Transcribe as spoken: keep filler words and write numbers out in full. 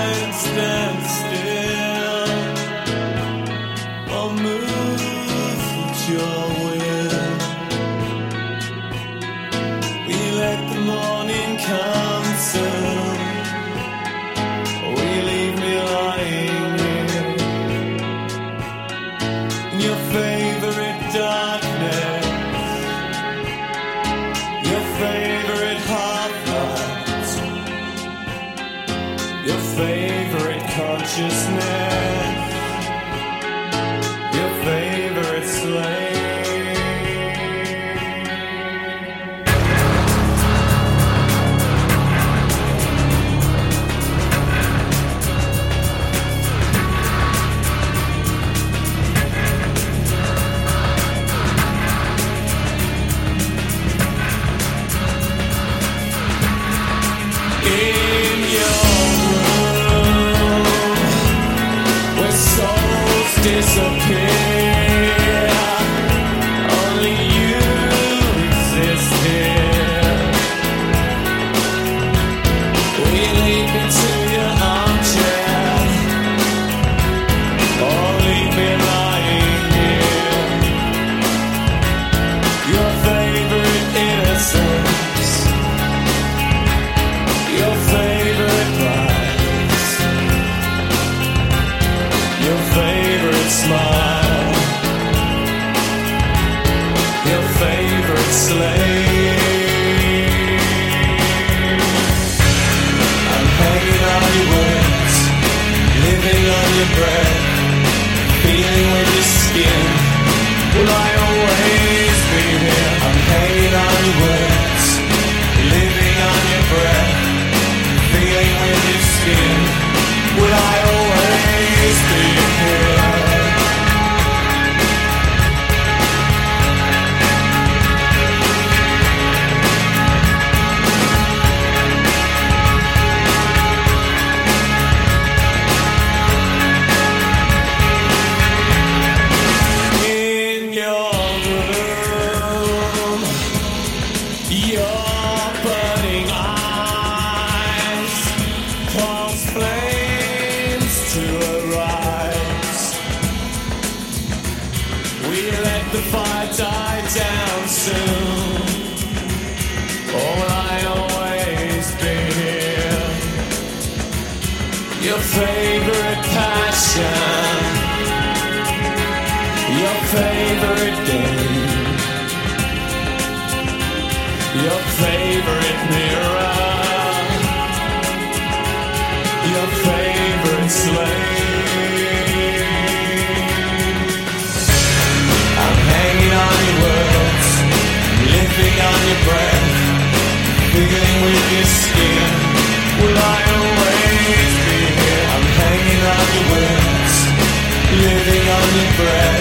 mind stands still. I'll move with your will. We let the morning come soon. We leave me lying here in your favorite darkness, your favorite half-light, your favorite consciousness, your favorite slave. In your room, where souls disappear, only you exist here. We leap into your armchair, or leave me lying here. Your favorite innocence, your favorite prize, your favorite smile, your favorite slave. I'm hanging on your words, living on your breath, feeling with your skin. Will I always be here? I'm hanging on your words, living on your breath, feeling with your skin. Will I always be here? In your room, your burning eyes cause flames to arise. We let the fire die down soon. Or will I always be here? Your favorite passion, your favorite game, your favorite mirror, your favorite slave. I'm hanging on your words, living on your breath, feeling with your skin. Will I always be here? I'm hanging on your words, living on your breath,